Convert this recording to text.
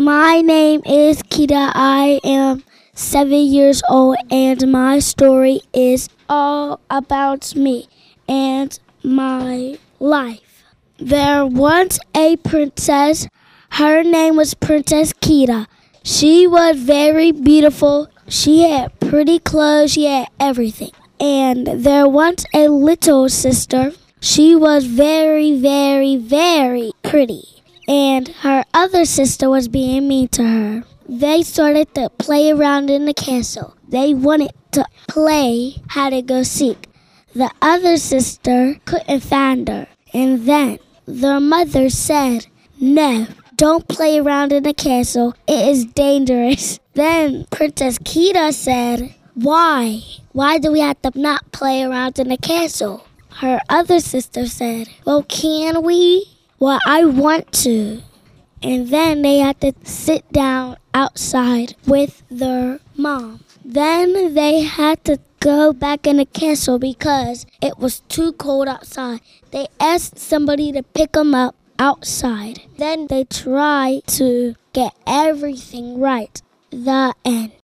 My name is Kita. I am 7 years old, and my story is all about me and my life. There was a princess. Her name was Princess Kita. She was very beautiful. She had pretty clothes. She had everything. And there was a little sister. She was very, very, very pretty. And her other sister was being mean to her. They started to play around in the castle. They wanted to play hide and go seek. The other sister couldn't find her. And then their mother said, "No, don't play around in the castle. It is dangerous." Then Princess Kita said, "Why? Why do we have to not play around in the castle?" Her other sister said, "Well, can we?" "Well, I want to." And then they had to sit down outside with their mom. Then they had to go back in the castle because it was too cold outside. They asked somebody to pick them up outside. Then they tried to get everything right. The end.